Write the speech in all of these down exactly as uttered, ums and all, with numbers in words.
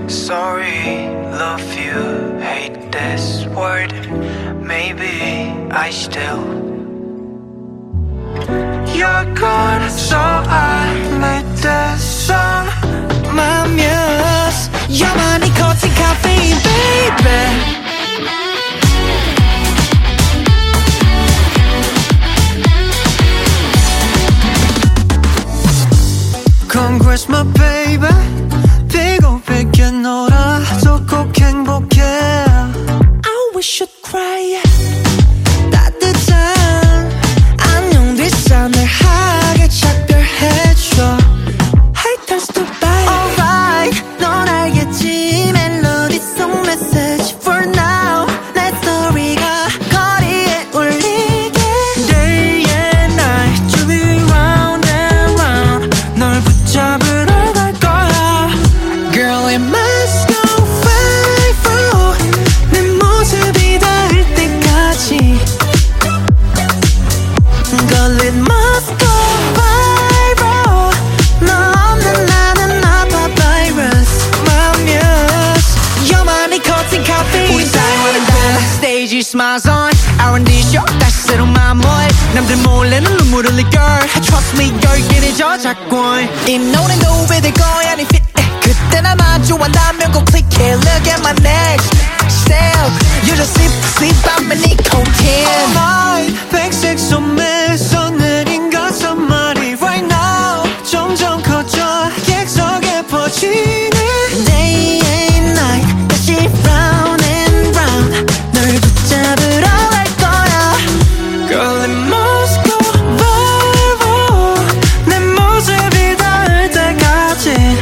Sorry, love you, hate this word. Maybe I still. You're gone, so I made this song. My muse, you're my nicotine caffeine, baby. Congress, my baby. 비고비게 놀아줘 꼭 행복해. I wish you'd cry. 따뜻한 안녕 뒷산을 하게 작별해줘. Haters to buy. Alright, 넌 알겠지. 멜로디 속 메시지. For now, 내 스토리가 거리에 울리게. Day and night, to be round and round. 널 붙잡으러 갈 거야. Girl, it must go viral. 내 모습이 닿을 때까지. Girl, it must go viral. 너 없는 나는 아파 virus. My muse, you're my nicotine caffeine. 우리 사이와는 달라. Stage smiles on R and D show. 다시 새로운 마음을 남들 몰래는 눈물을 흘릴 girl. Trust me, 열기는 저작권. 이 노래도 왜될 거야 네 fit. 그때 날 마주한다면 꼭 click it. Look at my next step. You just sleep, sleep, I'm a nicotine. Oh my, 백색 소매에서 내린 가슴 말이 right now. 점점 커져 객석에 퍼지네. Day and night, 다시 round and round. 널 붙잡으러 갈 거야. Girl, it must go viral. 내 모습이 닿을 때까지.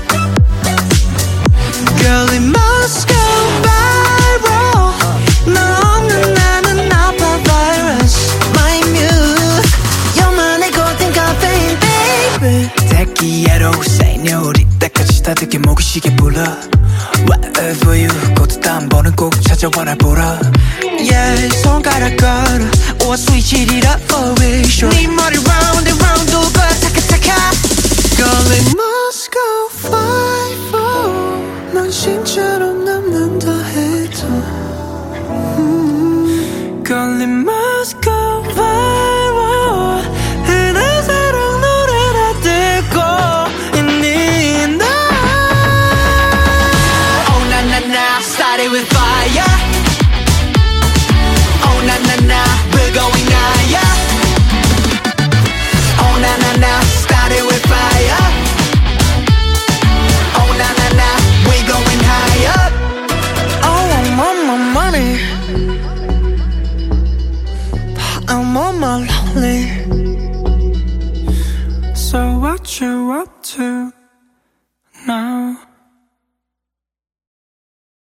Girl, it must go viral. 너 없는 나는 아파 virus. My muse, you're my nicotine caffeine, baby. 대기예로 세뇨리때까지 다듣게 목이 쉬게 불러. Whatever you go 또 다음번은 꼭 찾아와 날 보라. Yeah, 손가락 걸어 오와 스위치리라 always sure. 네 머리 round and round over 타카타카. Girl, it must go viral. 넌 신처럼 남는다 해도 음. Girl, it must go viral. 내 사랑 노래라 듣고 있니 나. Oh na na na, started with fire. Oh na na na, we're going higher. Oh na na na, started with fire. Oh na na na, we going higher. Oh, I'm on my money. I'm on my lonely. So what you up to now?